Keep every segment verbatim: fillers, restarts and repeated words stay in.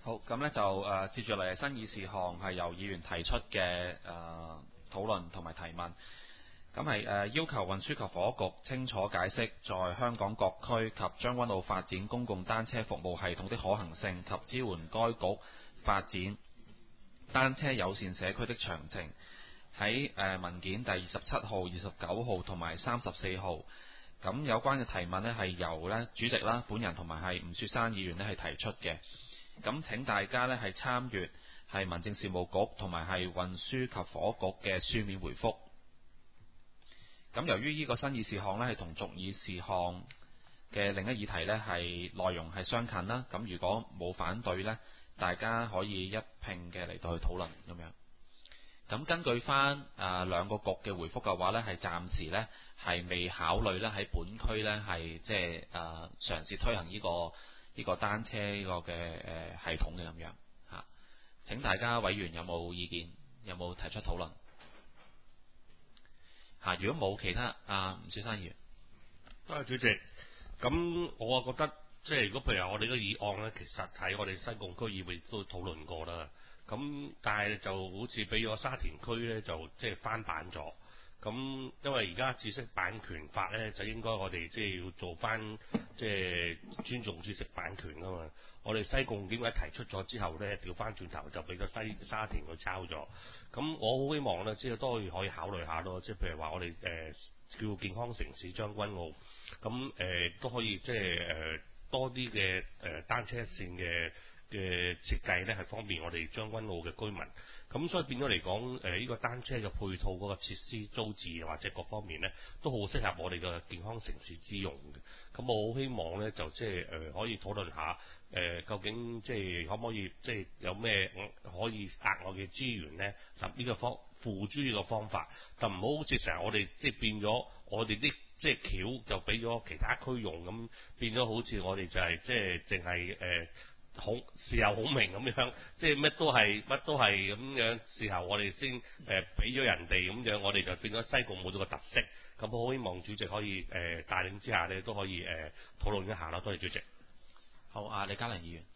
好，咁呢就誒、呃、接住嚟嘅新議事項係由議員提出嘅誒、呃、討論同埋提問。咁係誒要求運輸及房屋局清楚解釋，在香港各區及將軍澳發展公共單車服務系統的可行性及支援該局發展單車友善社區的詳情。喺誒、呃、文件第二十七號、二十九號同埋三十四號。咁有關嘅提問呢係由呢主席啦、本人同埋係吳雪山議員呢係提出嘅。咁請大家呢係參閱係民政事務局同埋係運輸及房屋局嘅書面回覆。咁由於呢個新議事項呢係同續議事項嘅另一議題呢係內容係相近啦，咁如果冇反對呢，大家可以一併嘅嚟到去討論咁樣。咁根據翻誒兩個局嘅回覆嘅話呢，係暫時呢係未考慮呢喺本區呢係即係誒嘗試推行呢個呢個單車呢個嘅誒系統嘅咁樣嚇。請大家委員有冇意見？有冇提出討論？嚇，如果冇其他，啊吳小生議員。 多謝主席。咁我覺得即係如果譬如我哋個議案呢，其實喺我哋西貢區議會都討論過啦。咁但係就好似俾咗沙田區呢，就即係翻版咗。咁因為而家知識版權法呢，就應該我哋即係要做翻即係尊重知識版權啊嘛。我哋西貢點解提出咗之後呢，調翻轉頭就俾咗西沙田去抄咗。咁我好希望呢，即係都可以可以考慮下咯。即係譬如話我哋誒、呃、叫健康城市將軍澳，咁誒、呃、都可以即係誒、呃、多啲嘅誒單車線嘅嘅設計呢，係方便我哋將軍澳嘅居民。咁所以變咗嚟講，誒、呃、呢、這個單車嘅配套嗰個設施租置或者各方面呢，都好適合我哋嘅健康城市之用嘅。咁我好希望呢，就即係誒可以討論下，誒、呃、究竟即係可唔可以即係有咩可以額外嘅資源呢？就呢個方付諸呢個方法，就唔好好似成日我哋即係變咗我哋啲即係橋就俾咗其他區用，咁變咗好似我哋就係、是、即係淨係誒。好事後孔明咁樣，即係乜都係乜都係咁樣。事後我哋先誒俾咗人哋咁樣，我哋就變咗西貢冇咗個特色。咁我好希望主席可以誒、呃、帶領之下呢，都可以誒、呃、討論一下啦。多謝主席。 好啊，李嘉良議員。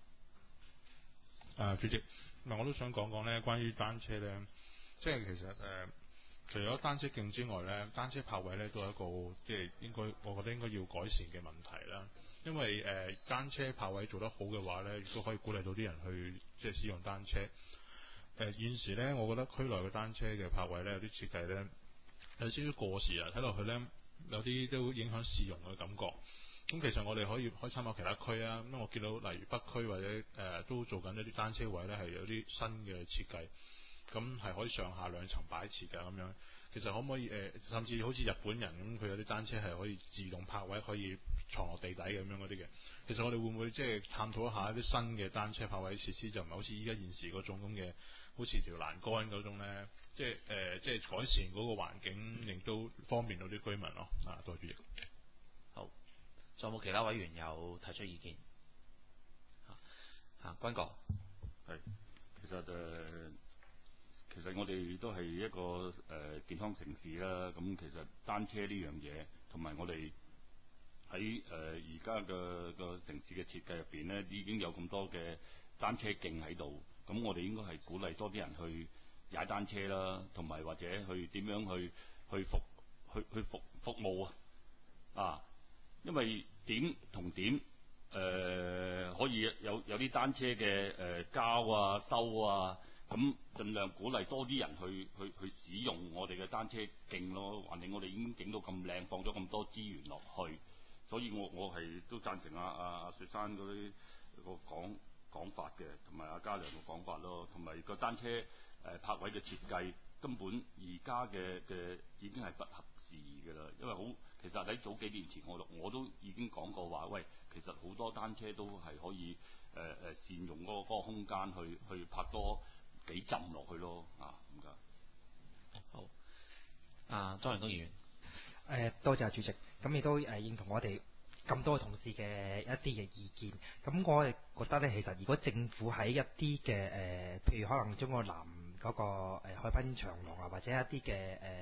啊，主席，嗱我都想講講呢關於單車呢，即係其實誒、呃，除咗單車徑之外呢，單車泊位呢都係一個即係應該，我覺得應該要改善嘅問題啦。因為誒、呃、單車泊位做得好嘅話呢，亦都可以鼓勵到啲人去即係使用單車。誒、呃、現時呢，我覺得區內嘅單車嘅泊位呢，有啲設計呢有少少過時啊，睇落去呢，有啲都影響市容嘅感覺。咁其實我哋可以可以參考其他區啊。咁我見到例如北區或者誒、呃、都做緊一啲單車位呢，係有啲新嘅設計，咁係可以上下兩層擺設嘅咁樣。其實可唔可以誒、呃，甚至好似日本人咁，佢有啲單車係可以自動泊位，可以藏落地底咁樣嗰啲嘅。其實我哋會唔會即係探討一下一啲新嘅單車泊位設施，就唔係好似依家現時嗰種咁嘅，好似條欄杆嗰種呢？即係誒、呃，即係改善嗰個環境，亦都方便到啲居民咯。啊，多謝主席。 好，仲有冇其他委員有提出意見？嚇、啊，君國。 係，其實誒。呃其實我哋都係一個誒、呃、健康城市啦，咁其實單車呢樣嘢，同埋我哋喺誒而家嘅個城市嘅設計入邊呢，已經有咁多嘅單車徑喺度，咁我哋應該係鼓勵多啲人去踩單車啦，同埋或者去點樣去去服去去服服務啊，啊，因為點同點誒、呃、可以有有啲單車嘅誒膠啊、兜啊。咁盡量鼓勵多啲人去去去使用我哋嘅單車徑咯，橫掂我哋已經整到咁靚，放咗咁多資源落去，所以我我係都贊成阿阿阿雪山嗰啲個講講法嘅，同埋阿嘉良嘅講法咯，同埋個單車誒泊、呃、位嘅設計根本而家嘅嘅已經係不合時宜㗎啦，因為好其實喺早幾年前我我都已經講過話，喂，其實好多單車都係可以誒誒、呃、善用嗰、嗰個嗰個空間去去泊多幾浸落去咯，啊，唔該。 好，啊，莊仁東議員。誒、 呃，多謝主席。咁亦都誒認同我哋咁多同事嘅一啲嘅意見。咁我哋覺得呢，其實如果政府喺一啲嘅誒，譬如可能中國南嗰、那個、呃、海濱長廊啊，或者一啲嘅誒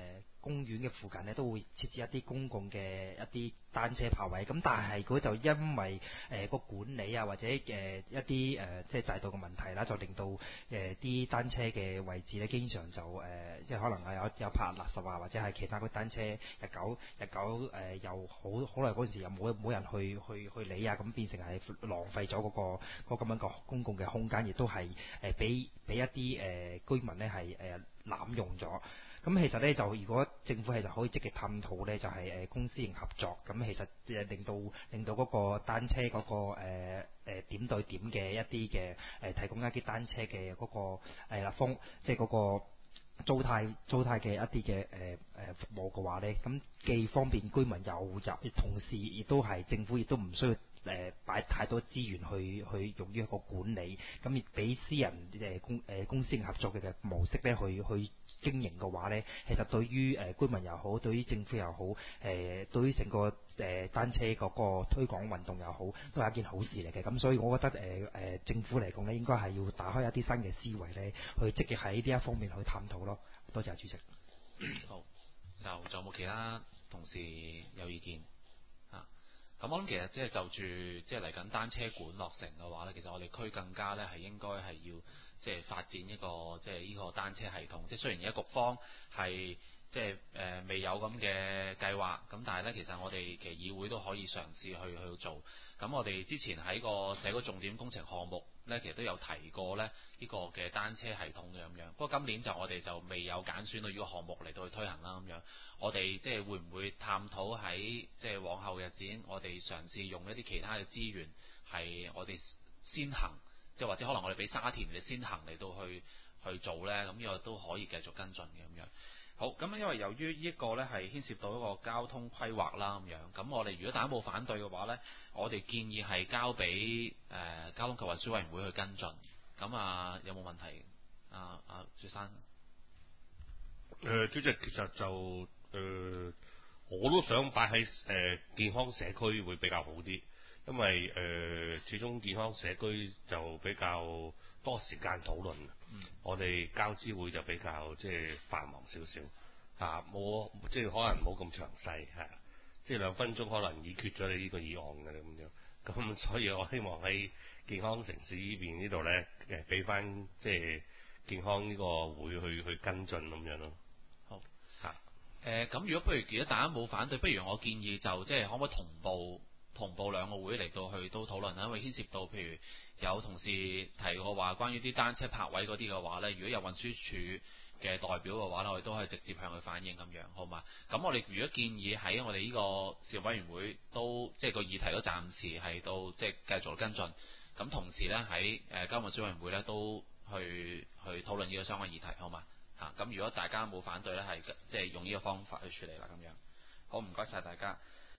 公園嘅附近呢，都會設置一啲公共嘅一啲單車泊位。咁但係佢就因為誒個、呃、管理啊，或者誒、呃、一啲誒、呃、即係制度嘅問題啦，就令到誒啲、呃、單車嘅位置咧，經常就誒、呃、即係可能係有有泊垃圾啊，或者係其他嗰單車日久日久誒、呃、又好好耐嗰陣時又冇冇人去去去理啊，咁變成係浪費咗嗰、嗰個嗰咁樣個公共嘅空間，亦都係誒俾俾一啲誒、呃、居民咧係誒濫用咗。咁其實咧就如果政府係就可以積極探討咧，就係、是、誒公私營合作，咁其實誒令到令到嗰個單車嗰、那個誒誒、呃、點對點嘅一啲嘅誒提供一啲單車嘅嗰、那個誒立風，即係嗰個租貸租貸嘅一啲嘅誒誒服務嘅話咧，咁既方便居民有入，同時亦都係政府亦都唔需要誒擺太多資源去去用於一個管理，咁亦俾私人誒公誒公司合作嘅嘅模式咧去去經營嘅話咧，其實對於誒居民又好，對於政府又好，誒對於成個誒單車嗰個推廣運動又好，都係一件好事嚟嘅。咁所以我覺得誒誒政府嚟講咧，應該係要打開一啲新嘅思維咧，去積極喺呢一方面去探討咯。多謝主席。 好，就仲有冇其他同事有意見？咁我諗其實即係就住即係嚟緊單車館落成嘅話咧，其實我哋區更加咧係應該係要即係發展一個即係呢個單車系統。即係雖然而家局方係即係誒未有咁嘅計劃，咁但係咧其實我哋其實議會都可以嘗試去去做。咁我哋之前喺個社區重點工程項目咧，其實都有提過咧呢個嘅單車系統嘅咁樣。不過今年就我哋就未有揀選到呢個項目嚟到去推行啦咁樣。我哋即係會唔會探討喺即係往後日子，我哋嘗試用一啲其他嘅資源，係我哋先行，即係或者可能我哋俾沙田嘅先行嚟到去去做呢？咁呢個都可以繼續跟進嘅咁樣。好，咁因為由於呢一個呢係牽涉到一個交通規劃啦咁樣，咁我哋如果大家冇反對嘅話呢，我哋建議係交俾誒、呃、交通及運輸委員會去跟進。咁啊，有冇問題？啊啊，朱生。 誒、呃，主席其實就誒、呃，我都想擺喺誒健康社區會比較好啲，因為誒、呃、始終健康社區就比較多時間討論。嗯、我哋交諮會就比較即係繁忙少少嚇，冇即係可能冇咁詳細係，即係兩分鐘可能已決咗你呢個議案嘅咁樣。咁所以我希望喺健康城市呢邊呢度咧誒，俾翻即係健康呢個會去去跟進咁樣咯。 好嚇誒，咁、呃、如果不如如果大家冇反對，不如我建議就即係可唔可以同步同步兩個會嚟到去都討論啊？因為牽涉到譬如有同事提過話關於啲單車泊位嗰啲嘅話咧，如果有運輸署嘅代表嘅話咧，我哋都可以直接向佢反映咁樣，好嘛？咁我哋如果建議喺我哋呢個事務委員會都即係個議題都暫時係到即係繼續跟進，咁同時咧喺誒交通運輸委員會咧都去去討論呢個相關議題，好嘛？嚇、啊，咁如果大家冇反對咧，係即係用呢個方法去處理啦，咁樣。好，唔該晒大家。